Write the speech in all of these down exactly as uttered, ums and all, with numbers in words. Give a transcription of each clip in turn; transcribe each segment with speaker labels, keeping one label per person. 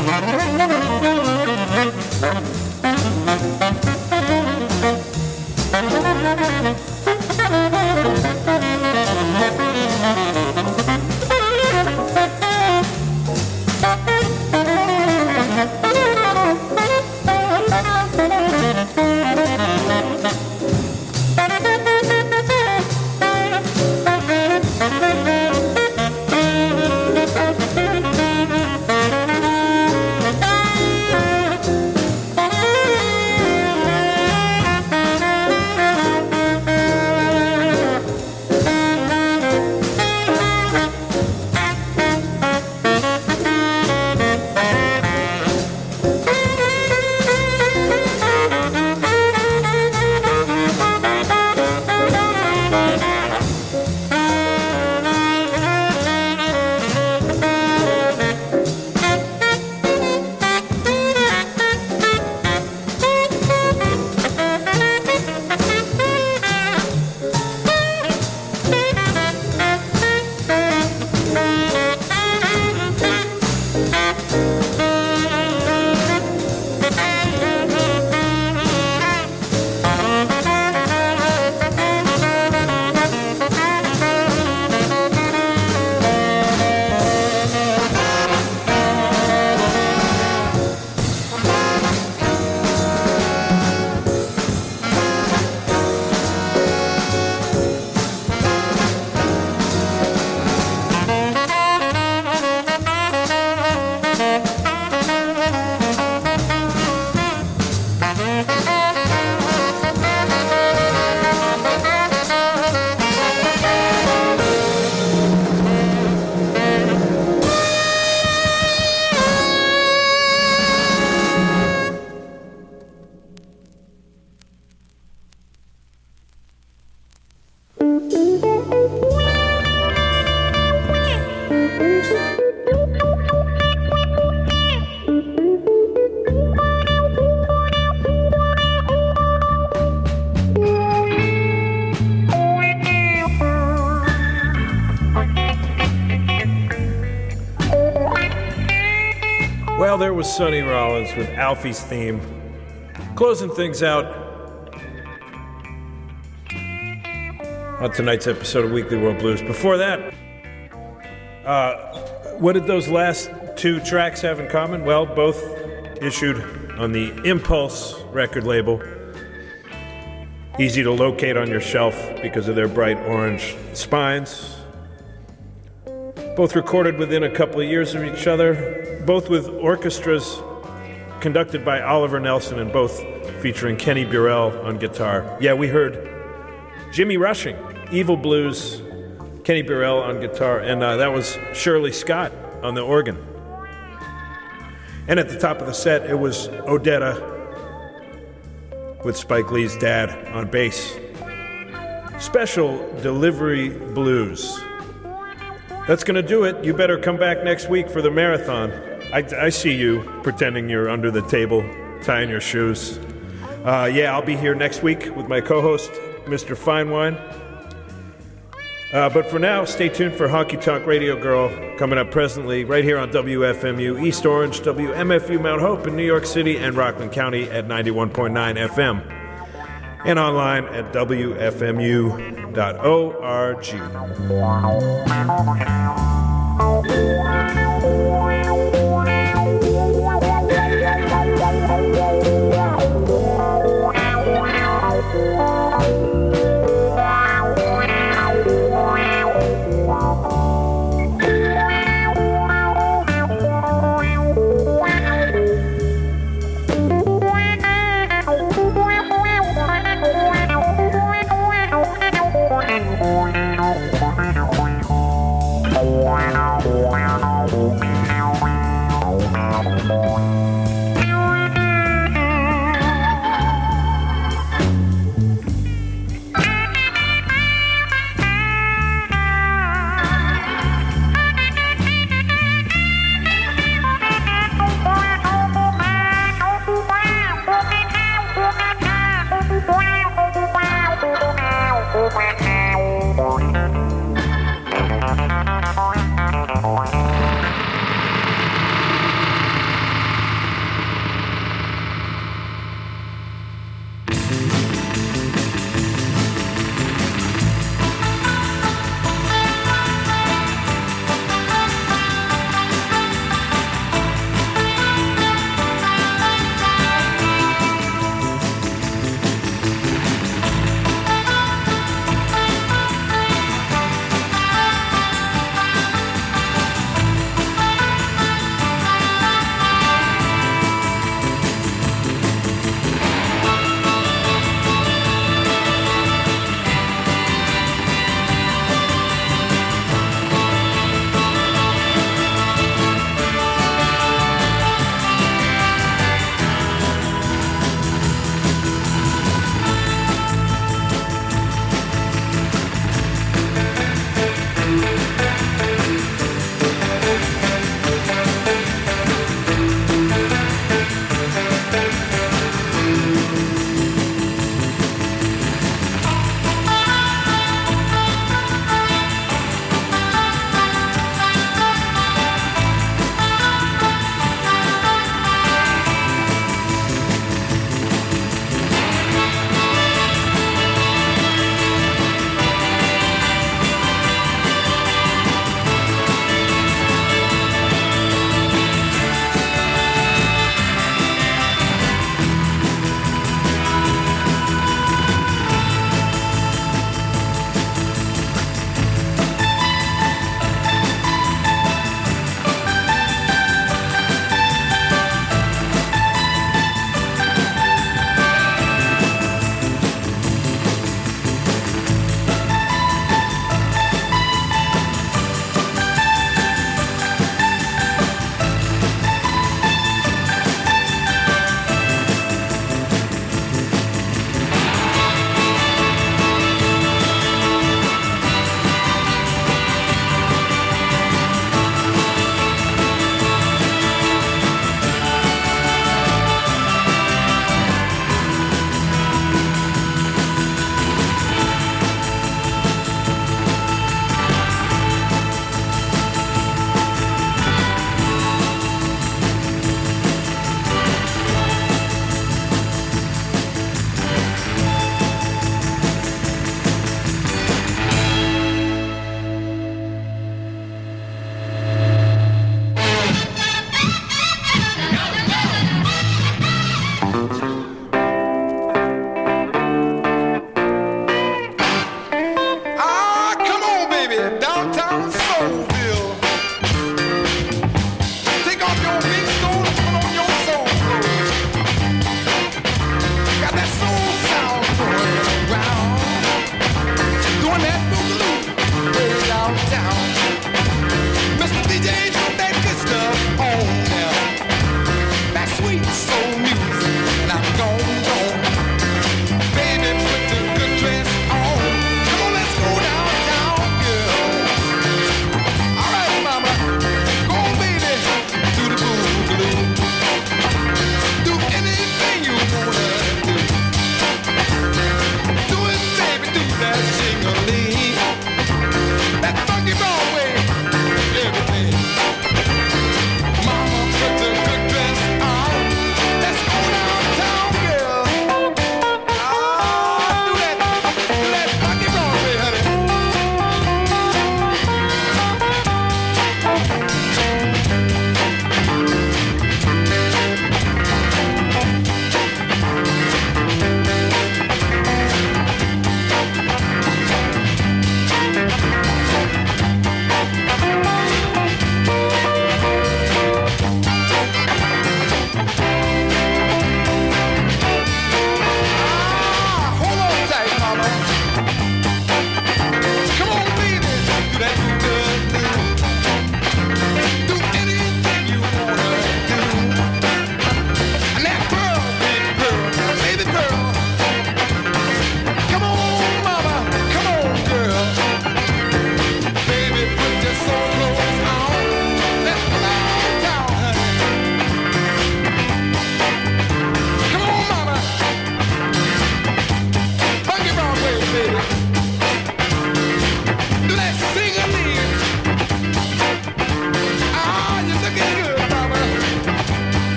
Speaker 1: Well, there was Sonny Rollins with Alfie's theme, closing things out on tonight's episode of Weekly World Blues. Before that, uh, what did those last two tracks have in common? Well, both issued on the Impulse record label. Easy to locate on your shelf because of their bright orange spines. Both recorded within a couple of years of each other, both with orchestras conducted by Oliver Nelson and both featuring Kenny Burrell on guitar. Yeah, we heard Jimmy Rushing, Evil Blues, Kenny Burrell on guitar, and uh, that was Shirley Scott on the organ. And at the top of the set, it was Odetta with Spike Lee's dad on bass. Special Delivery Blues. That's going to do it. You better come back next week for the marathon. I, I see you pretending you're under the table, tying your shoes. Uh, yeah, I'll be here next week with my co-host, Mister Finewine. Uh, but for now, stay tuned for Honky Tonk Radio Girl coming up presently right here on W F M U East Orange, W M F U Mount Hope in New York City, and Rockland County at ninety-one point nine F M. And online at W F M U dot org.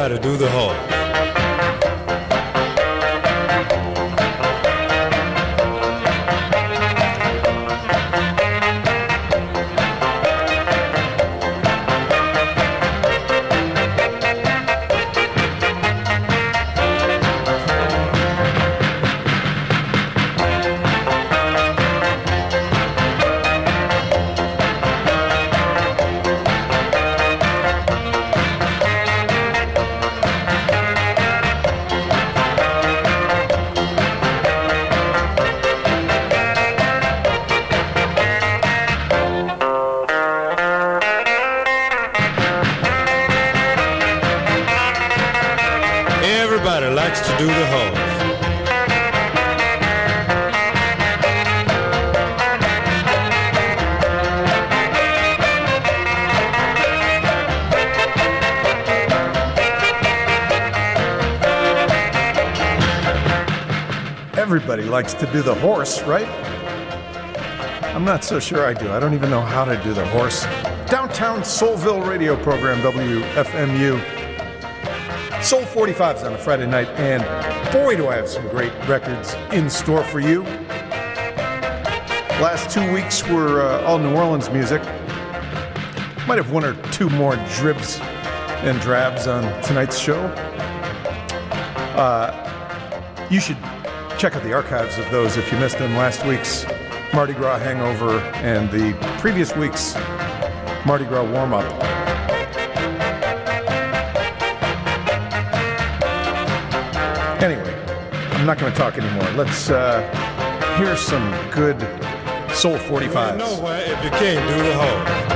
Speaker 2: Everybody do the horse. Everybody likes to do the horse.
Speaker 3: Everybody likes to do the horse, right? I'm not so sure I do. I don't even know how to do the horse. Downtown Soulville radio program, W F M U. Soul forty-fives on a Friday night, and boy, do I have some great records in store for you. Last two weeks were uh, all New Orleans music. Might have one or two more dribs and drabs on tonight's show. Uh, you should check out the archives of those if you missed them. Last week's Mardi Gras Hangover and the previous week's Mardi Gras Warm-Up. Anyway, I'm not going to talk anymore. Let's uh, hear some good Soul forty-fives.
Speaker 2: You know where if you can't do the horse.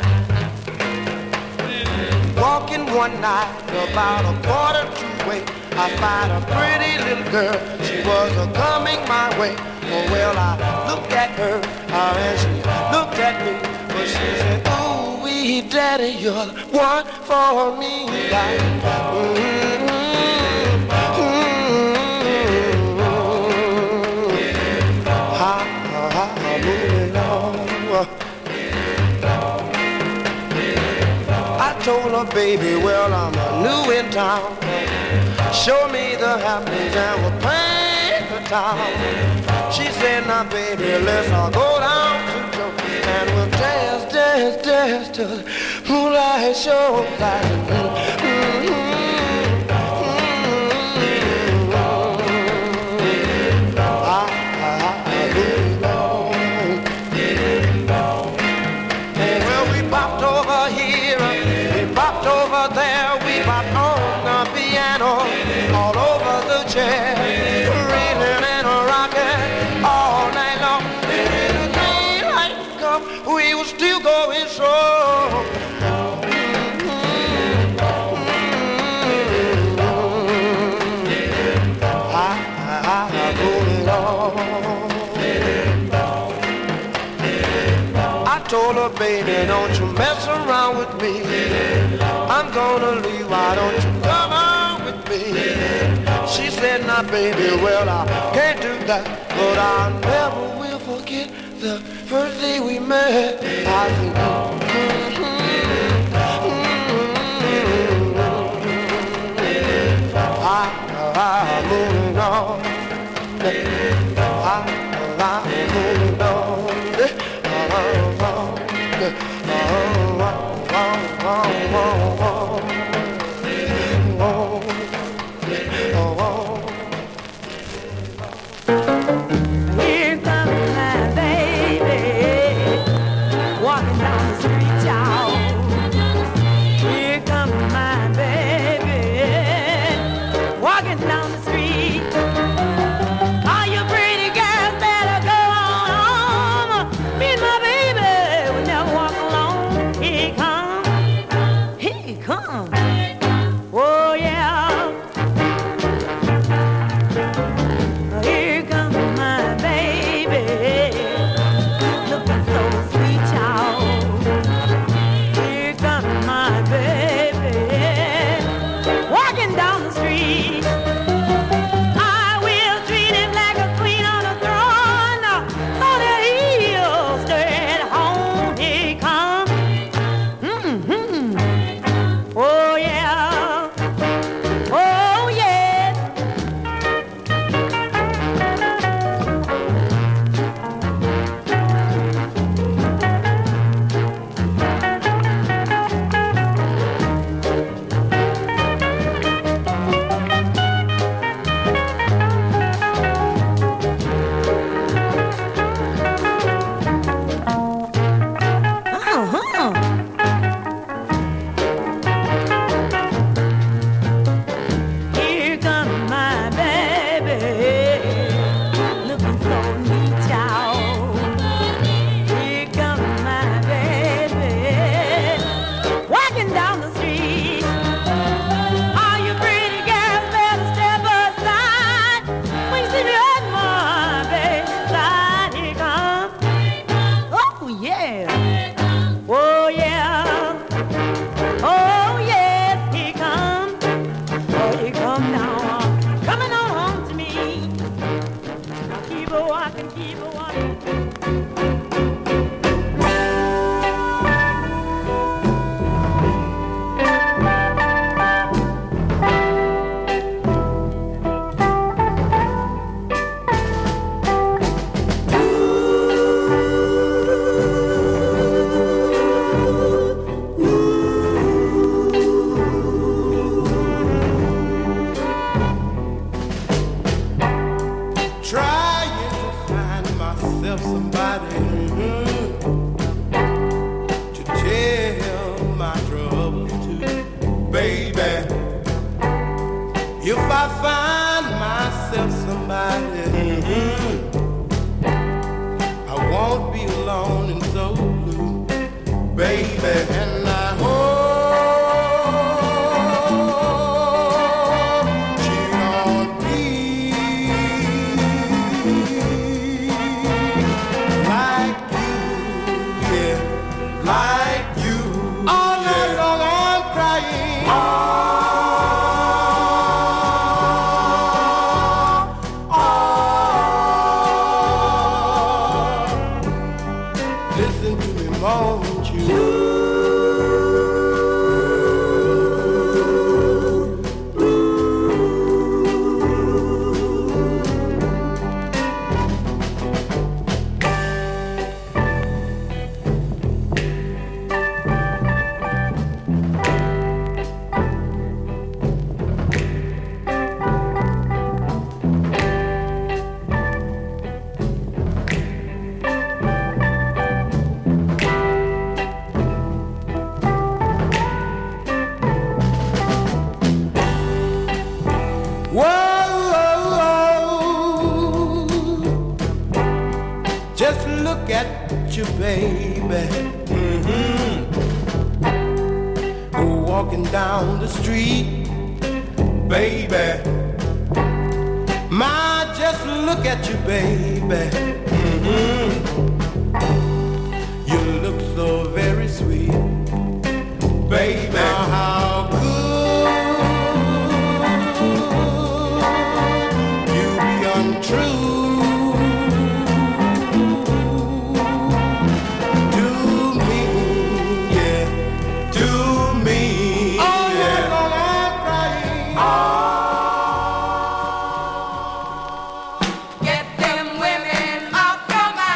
Speaker 4: Walking one night about a quarter to eight, I spied a pretty little girl. She was a coming my way. Oh, well, I looked at her, uh, and she looked at me. But she said, ooh, wee, daddy, you're the one for me. Like, mm-hmm, mm-hmm. Ha, ha, ha, moving on. I told her, baby, well, I'm new in town. Show me the happenings and we'll paint the town. She said, now, baby, let's all go down to Joe and we'll dance, dance, dance till the moonlight shows like mm-hmm, mm-hmm. I, I, I, well, we bopped over here, we bopped over there, we bopped on the piano, all over the chair, reeling and rocking all night long. And when the daylight come, we were still going strong. Mm-hmm. Mm-hmm. I, I, I going on. I told her, baby, don't you mess around with me. I'm gonna leave, why don't you come on with me? She said, nah, baby, well, I can't do that, but I never will forget the first day we met. I said, mm-hmm, mm-hmm. I, I'm moving on. I, I'm moving on.
Speaker 5: Here comes my baby, walking down the street, y'all. Here comes my baby, walking down the street. All you pretty girls better go on home. Me and my baby will never walk alone. Here he comes, here he comes. Oh yeah. Here comes my baby, looking so sweet, y'all. Here comes my baby, walking down the street. I will treat him like a queen on a throne, so that he'll stay at home. Here he comes. Mm-hmm. Oh yeah. Oh yeah. Uh-huh. Here comes my baby, looking so neat, y'all. Here comes my baby, walking down the street. All you pretty girls better step aside when you see me at my baby's side. Here he comes. Oh yeah. Oh yeah. Oh yes, here he comes. Oh, here come now, coming on home to me. Keep a walking, keep a walking.
Speaker 4: Trying to find myself somebody to tell my troubles to, baby. If I find myself somebody, I won't be alone and so blue, baby. And I hope she want you. Down the street, baby. My, just look at you, baby. Mm-hmm. You look so very sweet, baby. Now how could you be untrue?
Speaker 5: Get them women up your mind.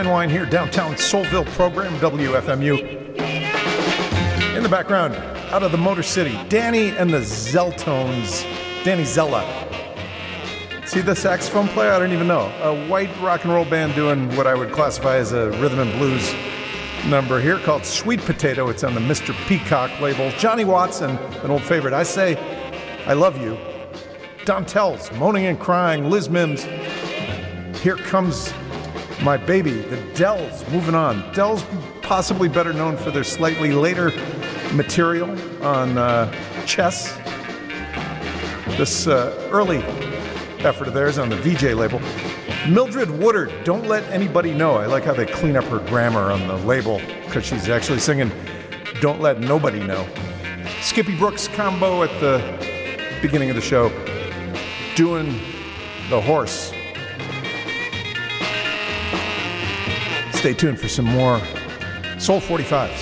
Speaker 3: Fine Wine here, downtown Soulville program, W F M U. In the background, out of the Motor City, Danny and the Zeltones, Danny Zella. See the saxophone player? I don't even know. A white rock and roll band doing what I would classify as a rhythm and blues number here called Sweet Potato. It's on the Mister Peacock label. Johnny Watson, an old favorite. I Say I Love You. Don Tells, Moaning and Crying. Liz Mims, Here Comes My Baby. The Dells, moving on. Dells, possibly better known for their slightly later material on uh, Chess. This uh, early effort of theirs on the V J label. Mildred Woodard, Don't Let Anybody Know. I like how they clean up her grammar on the label because she's actually singing Don't Let Nobody Know. Skippy Brooks combo at the beginning of the show, doing The Horse. Stay tuned for some more Soul forty-fives.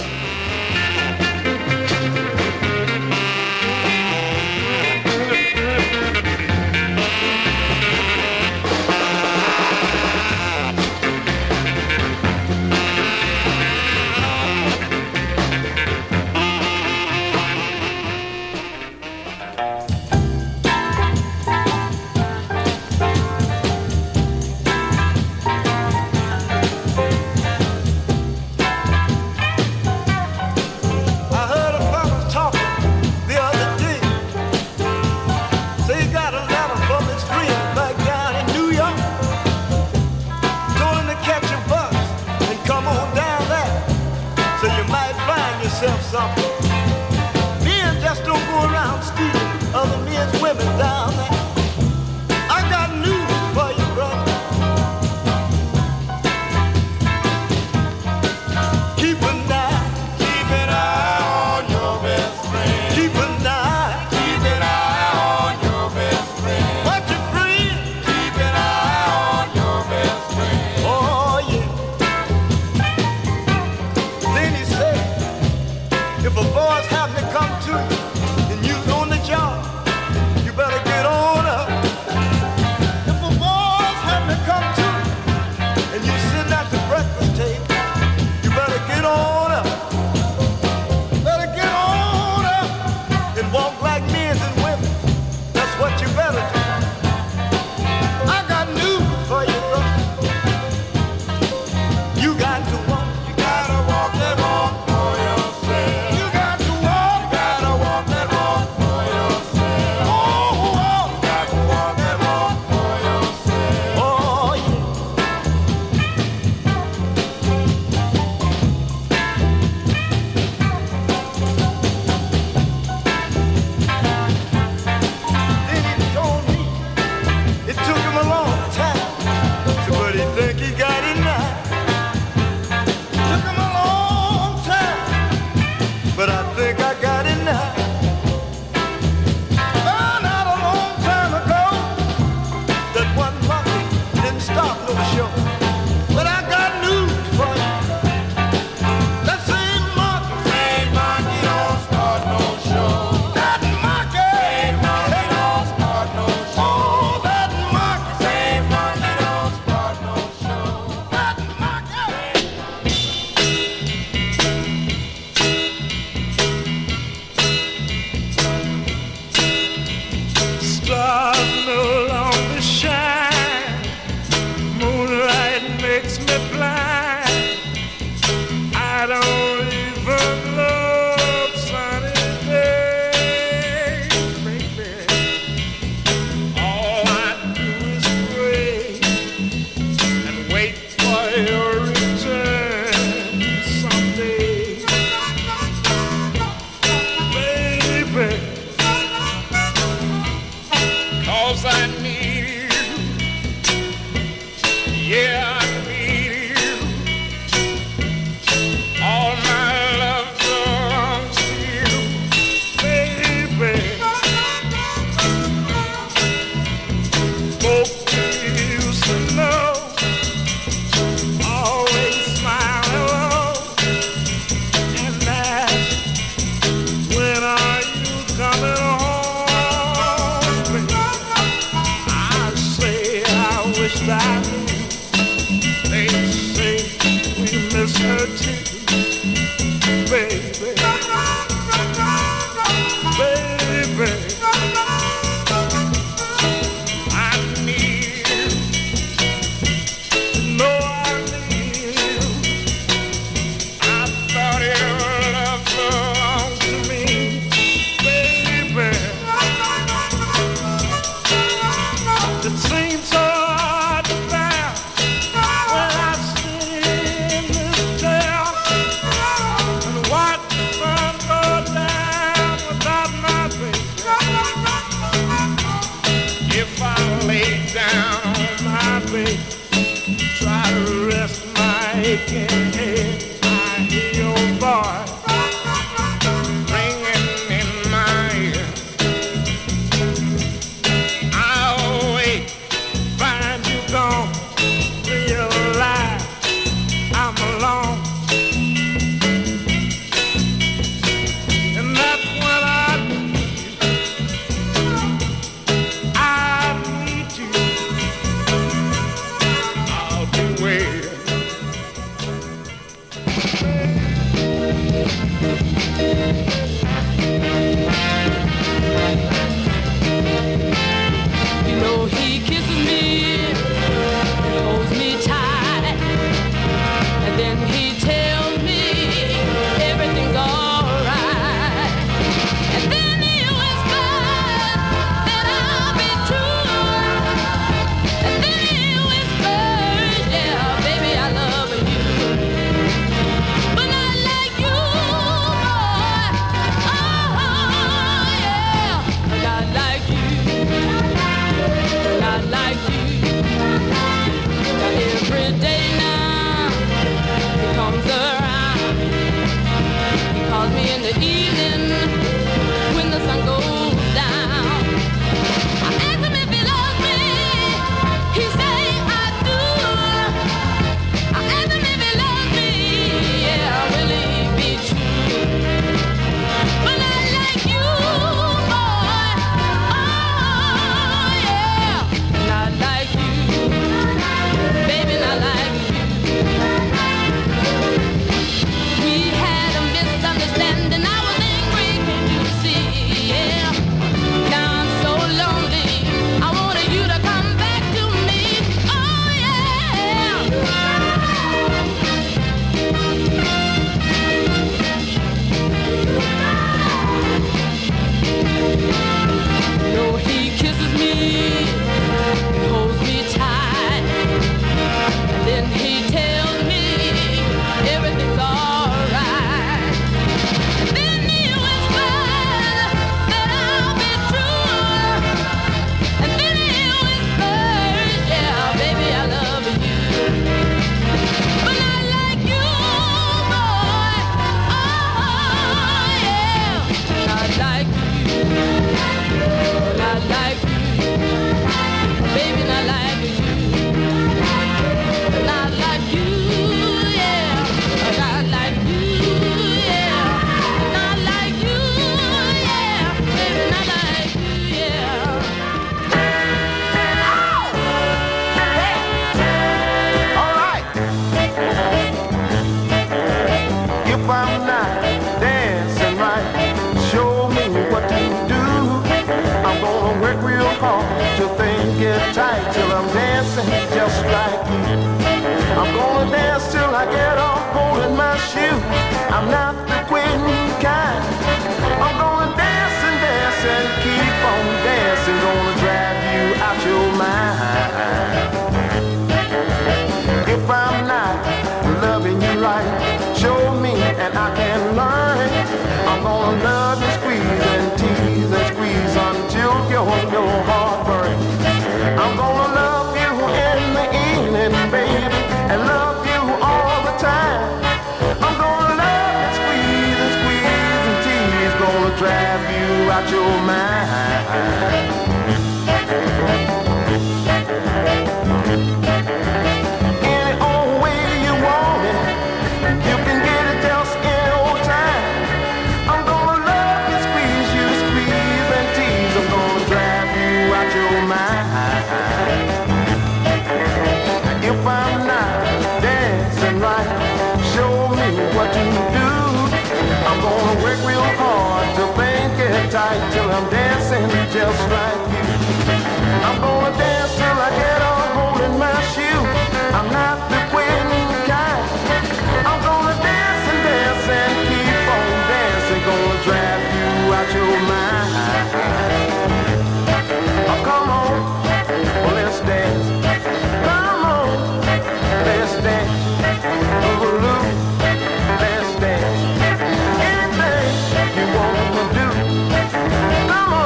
Speaker 4: Come on.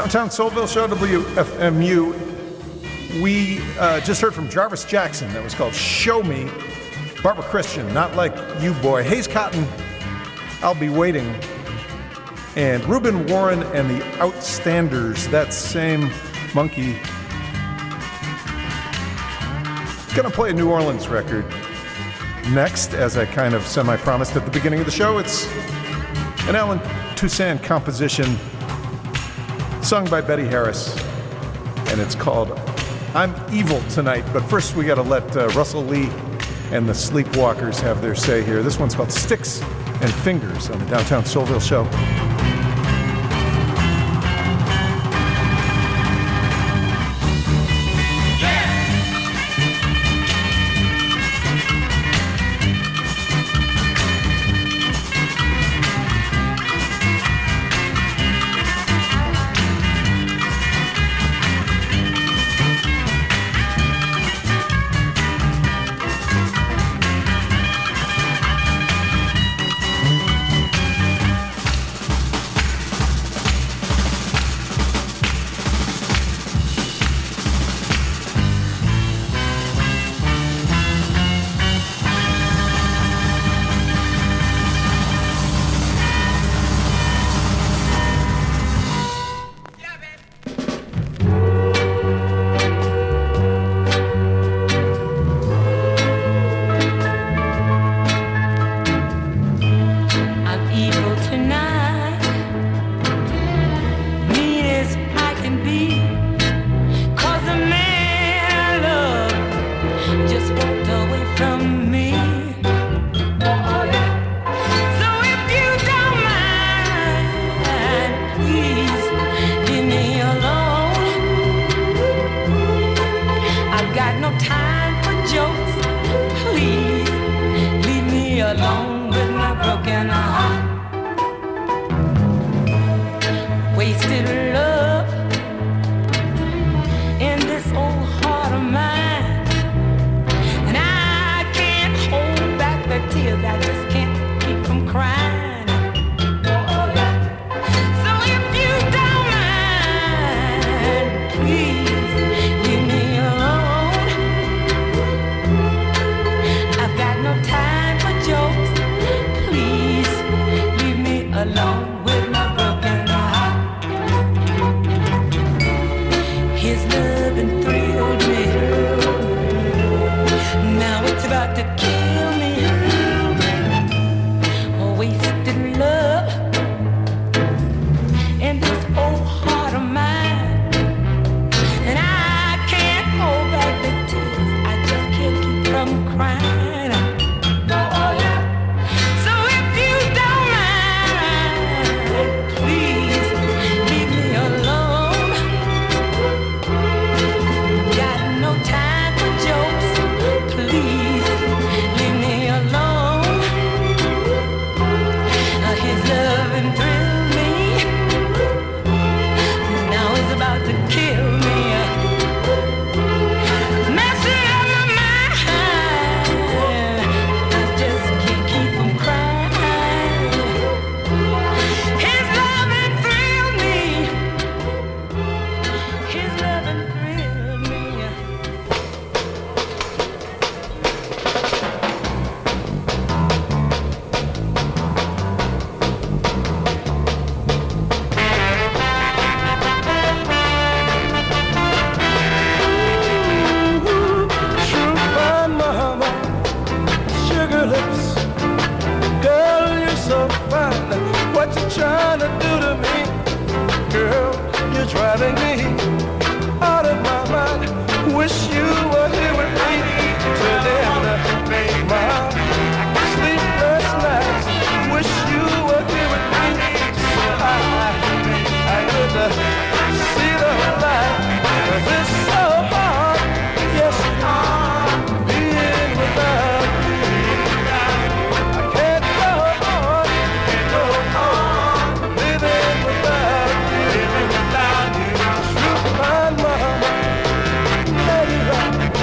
Speaker 3: Downtown Soulville Show, W F M U. We uh, just heard from Jarvis Jackson. That was called Show Me. Barbara Christian, Not Like You Boy. Hayes Cotton, I'll Be Waiting. And Reuben Warren and the Outstanders, that same monkey. Gonna play a New Orleans record next, as I kind of semi-promised at the beginning of the show. It's an Alan Toussaint composition sung by Betty Harris, and it's called I'm Evil Tonight. But first we gotta let uh, Russell Lee and the Sleepwalkers have their say here. This one's called Sticks and Fingers on the Downtown Soulville Show.
Speaker 4: Living without you.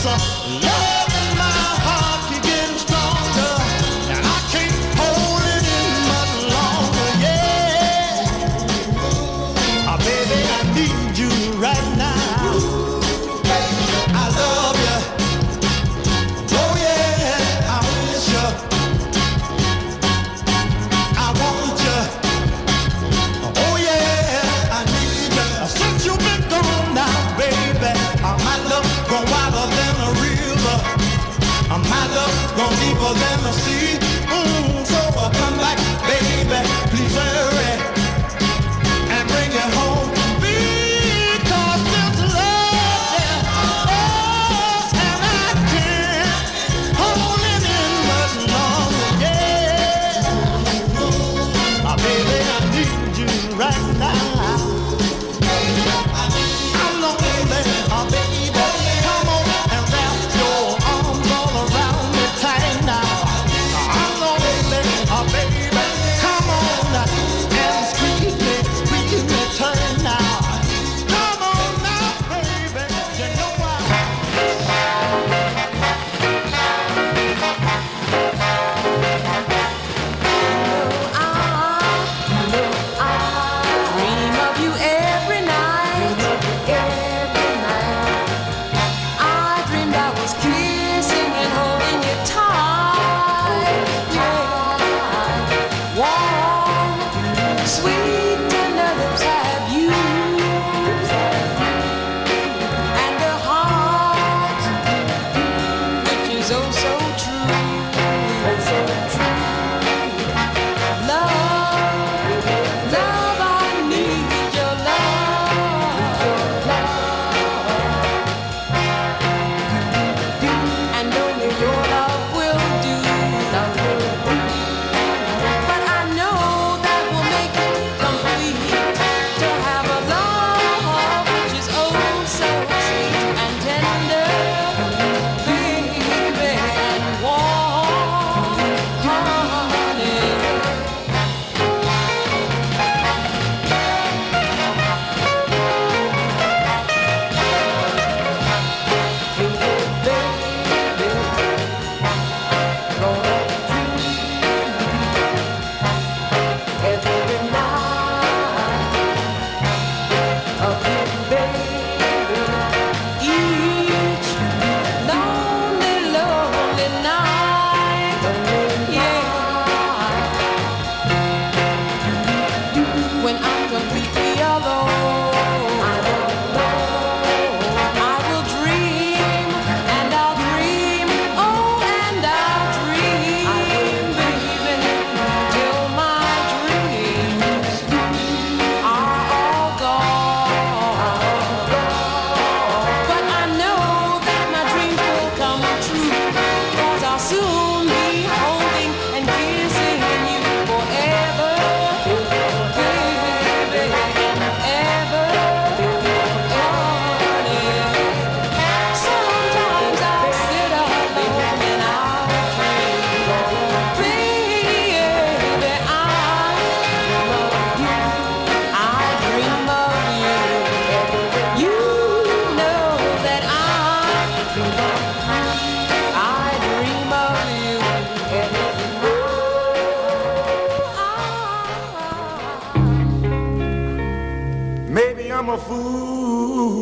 Speaker 6: I'm a fool.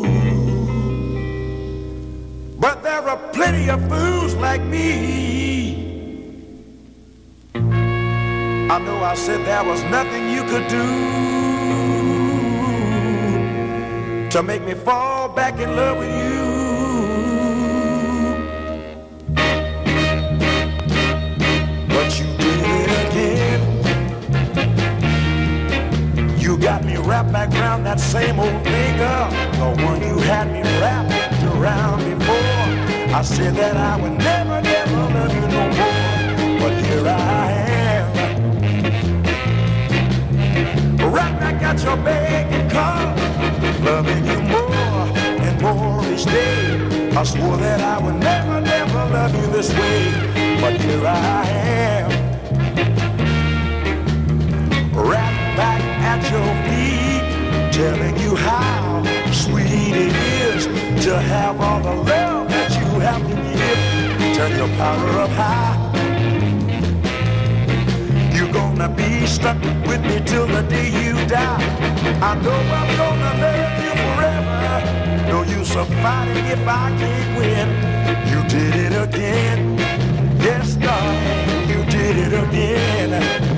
Speaker 6: But there are plenty of fools like me. I know I said there was nothing you could do to make me fall back in love with you. But you did it again. You got me wrapped back around that same old finger, the one you had me wrapped around before. I said that I would never, never love you no more, but here I am, right back at your begging call, loving you more and more each day. I swore that I would never, never love you this way, but here I am, right back at your feet, telling you how sweet it is to have all the love that you have to give. Turn your power up high. You're gonna be stuck with me till the day you die. I know I'm gonna love you forever. No use of fighting if I can't win. You did it again. Yes, darling, you did it again.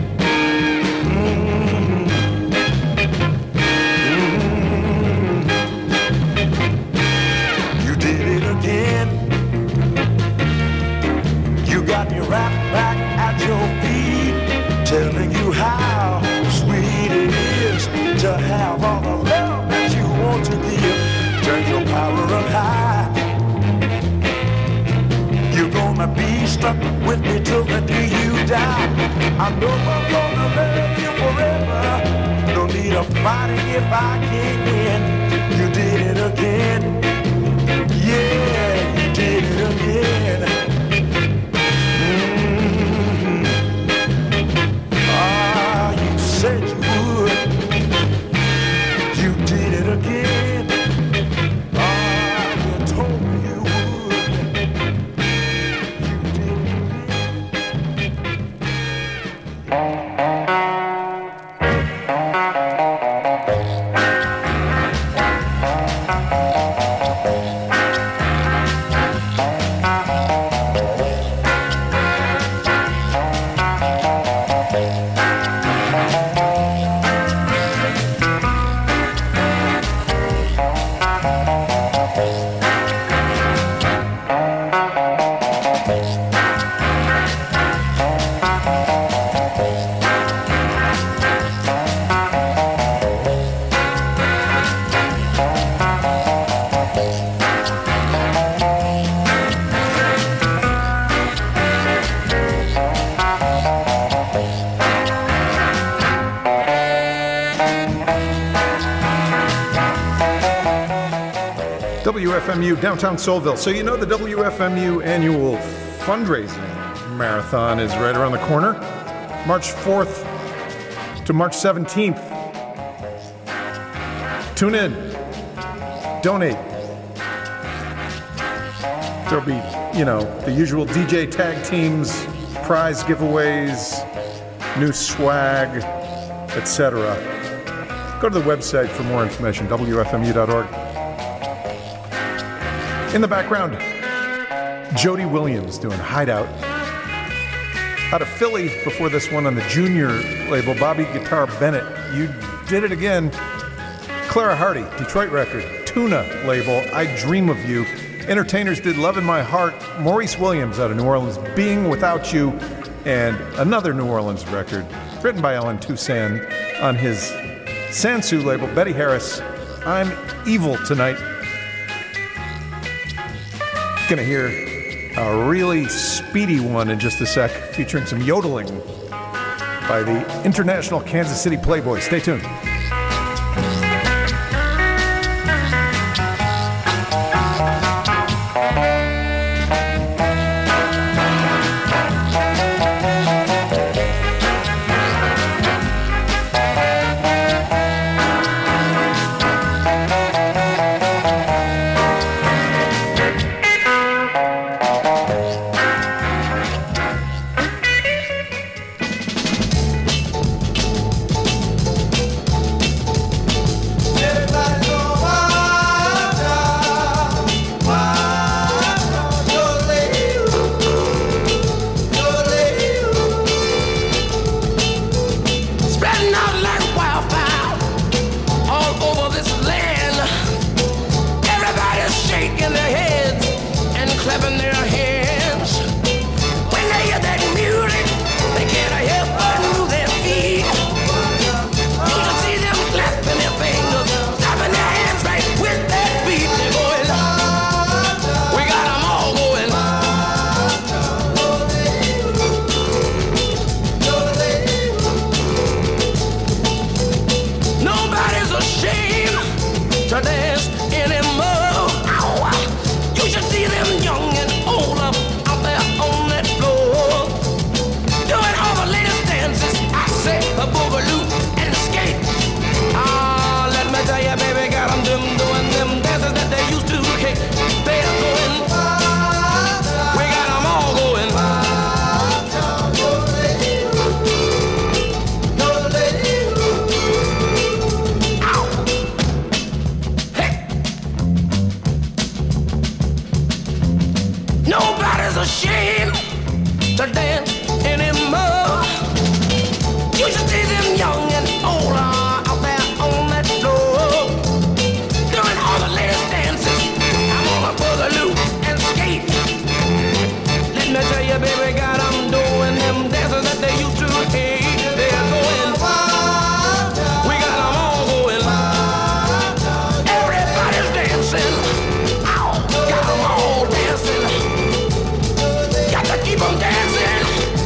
Speaker 6: Got me wrapped back at your feet, telling you how sweet it is to have all the love that you want to give. Turn your power up high. You're gonna be stuck with me till the day you die. I know I'm gonna love you forever. No need of fighting if I can't win. You did it again. Yeah, you did it again. Said you would. You did it again. Ah, you told me you would. You did it again.
Speaker 3: W F M U, downtown Soulville. So you know the W F M U annual fundraising marathon is right around the corner. March fourth to March seventeenth. Tune in. Donate. There'll be, you know, the usual D J tag teams, prize giveaways, new swag, et cetera. Go to the website for more information, W F M U dot org. In the background, Jody Williams doing Hideout. Out of Philly before this one on the junior label, Bobby Guitar Bennett, You Did It Again. Clara Hardy, Detroit record, Tuna label, I Dream of You. Entertainers did Love in My Heart. Maurice Williams out of New Orleans, Being Without You. And another New Orleans record, written by Alan Toussaint on his Sansu label, Betty Harris, I'm Evil Tonight. Gonna hear a really speedy one in just a sec, featuring some yodeling by the International Kansas City Playboys. Stay tuned.
Speaker 4: To dance anymore. You should see them young and old. a shame to dance anymore. You should see them young and old uh, out there on that floor, doing all the ladies dances. I wanna boogaloo and skate. Let me tell you, baby, God, I'm doing them dances that they used to hate. They're going wild. We got them all going wild. Everybody's dancing. Ow, got them all dancing. Got to keep them dancing.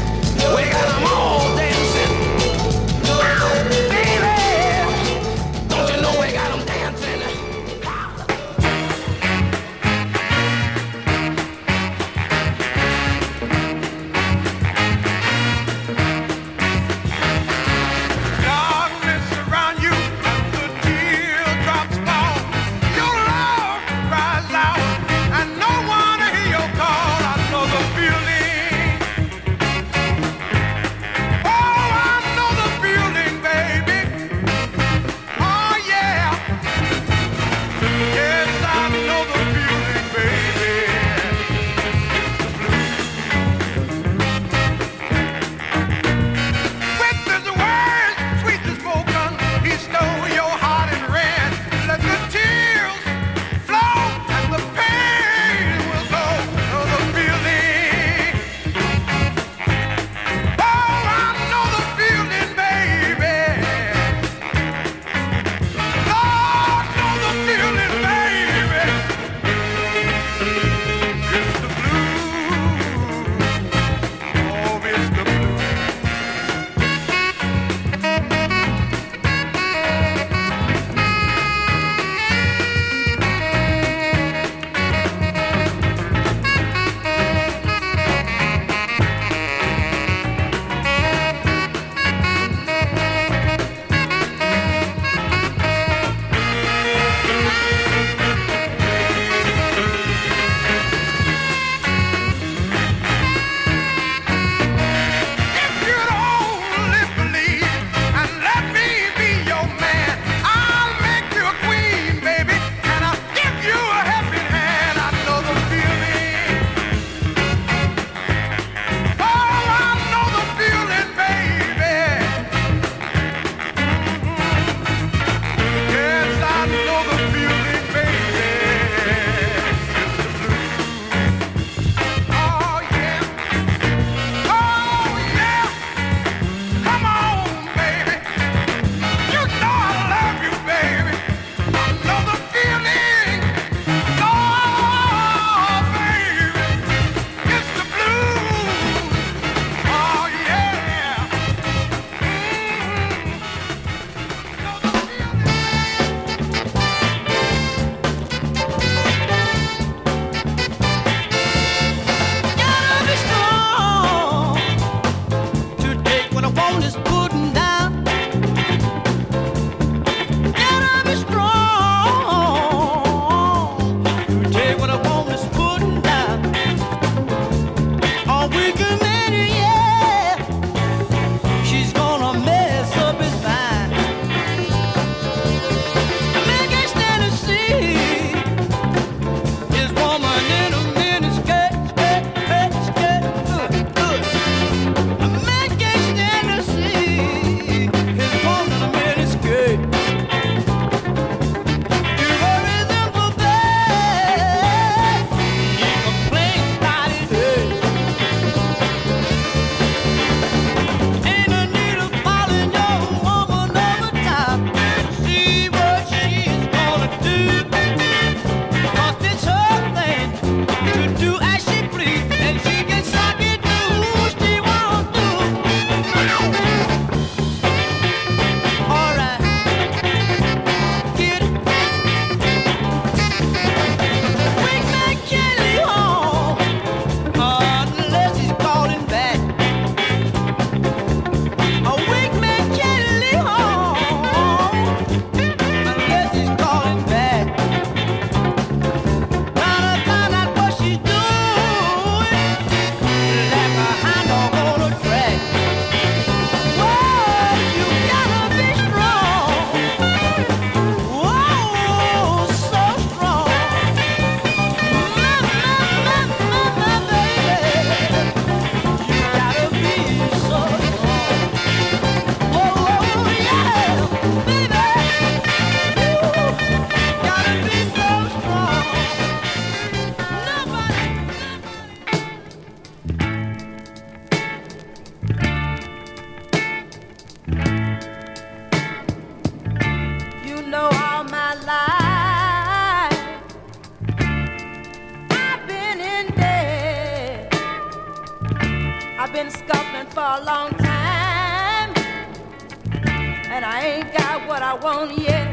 Speaker 5: I've been scuffling for a long time, and I ain't got what I want yet.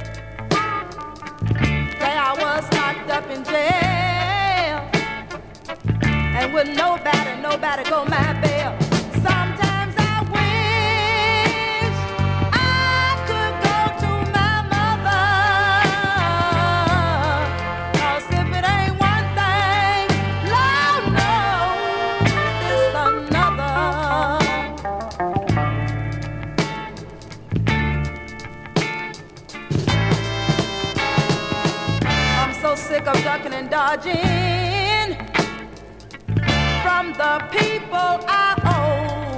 Speaker 5: Say I was locked up in jail, and with nobody, nobody go my bail. Sometimes I wish I could go to my mother, 'cause if it ain't one thing, Lord knows it's another. I'm so sick of ducking and dodging from the people I owe.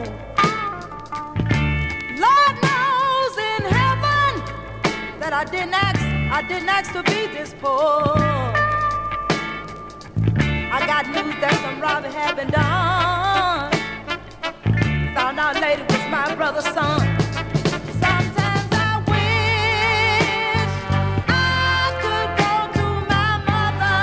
Speaker 5: Lord knows in heaven that I didn't ask, I didn't ask to be this poor. I got news that some robbery had been done. Found out later it was my brother's son. Sometimes I wish I could go to my mother,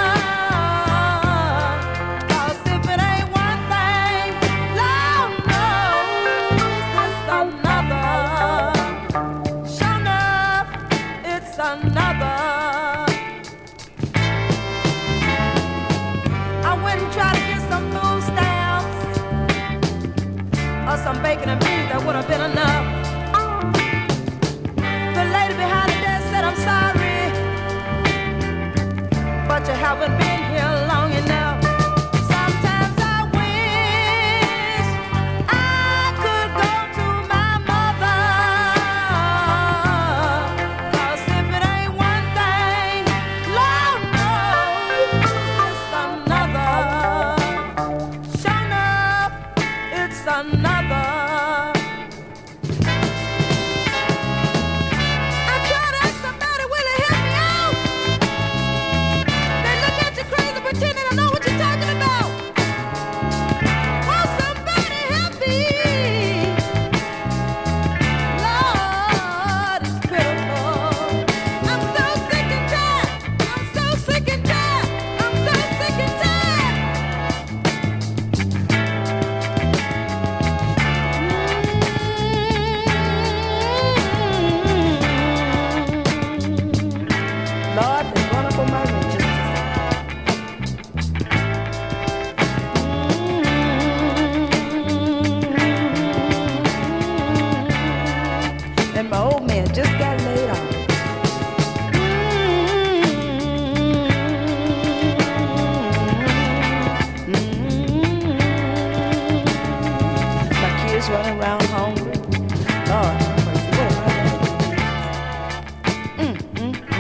Speaker 5: 'cause if it ain't one thing, Lord knows it's another. Sure enough, it's another. I went and tried to get some food stamps or some bacon and beans, that would have been enough. The lady behind the desk said, I'm sorry, but you haven't been here long enough. Sometimes I wish I could go to my mother, 'cause if it ain't one thing, Lord knows it's another. Sure enough, it's another. I try to ask somebody, will they help me out? They look at you crazy, pretending I know what you're talking about. Won't somebody help me? Lord, it's pitiful. I'm so sick and tired. I'm so sick and tired. I'm so sick and tired. Lord, they run up on my riches. And my old man just got laid off. My kids running around hungry. Lord, have mercy, what am I gonna do? Mm, mm, mm.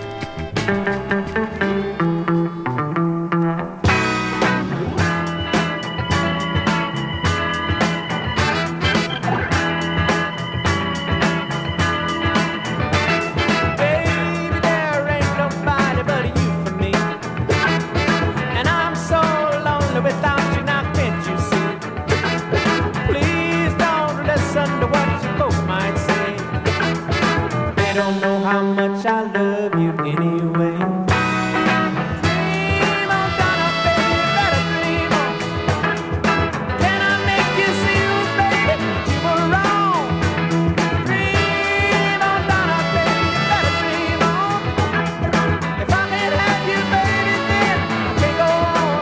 Speaker 7: Baby, there ain't nobody but you for me. And I'm so lonely without you, now can't you see? Please don't listen to what your folks might say. They don't know how much I love you anyway. Dream on, Donna, baby, you better dream on. Can I make you see, oh, baby, you were wrong? Dream on, Donna, baby, you better dream on. If I can't have you, baby, then I can't go on.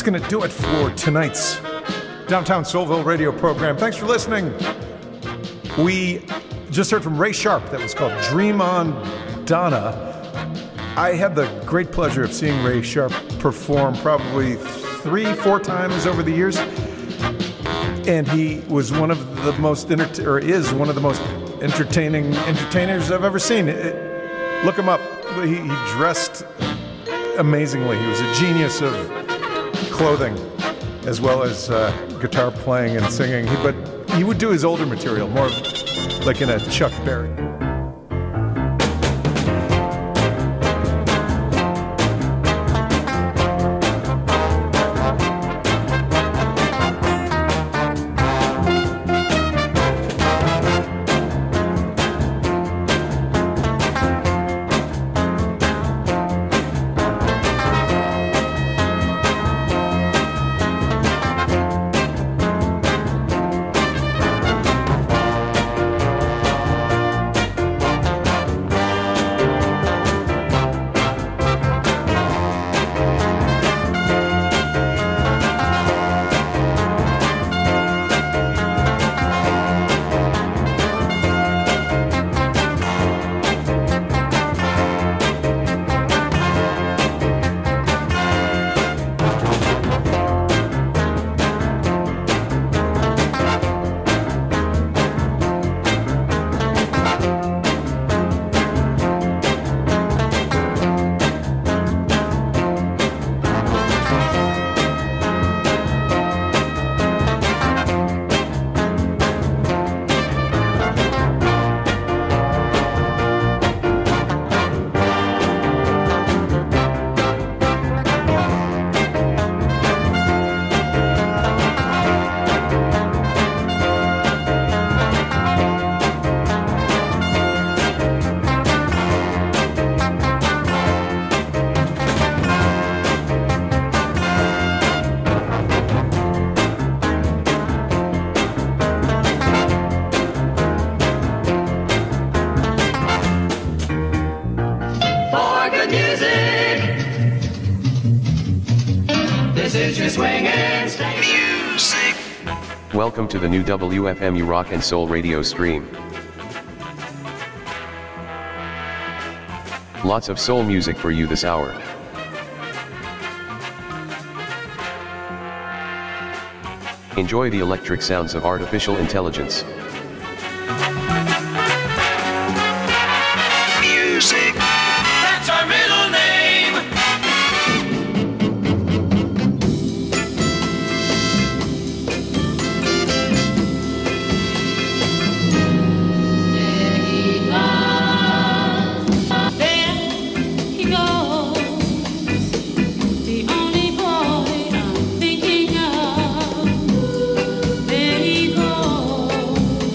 Speaker 3: going to do it for tonight's Downtown Soulville radio program. Thanks for listening. We just heard from Ray Sharp. That was called Dream On Donna. I had the great pleasure of seeing Ray Sharp perform probably three, four times over the years. And he was one of the most, enter- or is one of the most entertaining entertainers I've ever seen. It, look him up. He, he dressed amazingly. He was a genius of clothing, as well as uh, guitar playing and singing. He, but he would do his older material, more like in a Chuck Berry.
Speaker 8: Welcome to the new W F M U Rock and Soul radio stream. Lots of soul music for you this hour. Enjoy the electric sounds of artificial intelligence.
Speaker 9: Music. That's our middle name.
Speaker 10: There he goes.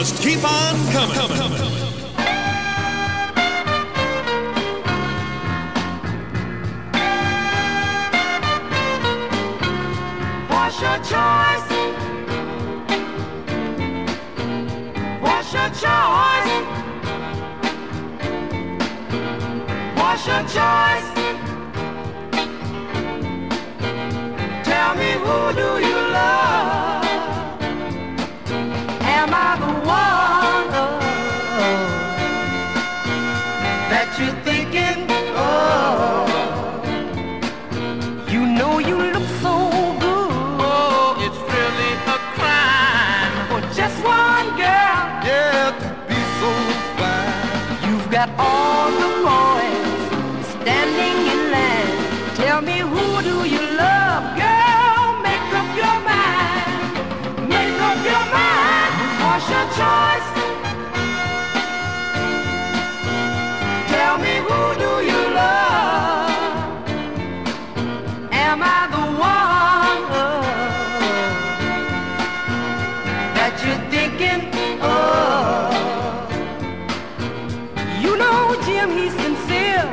Speaker 2: must keep on coming. coming.
Speaker 4: What's your choice? What's your choice? What's your choice? Tell me, who do you love? Am I the one oh, that you're thinking of? You know you look so good. Oh, it's really a crime for just one girl, yeah, to be so fine. You've got all the boys standing in line. Tell me, who do you love, girl? Make up your mind. Make up your mind. What's your choice? Tell me, who do you love? Am I the one oh, that you're thinking of? You know Jim, he said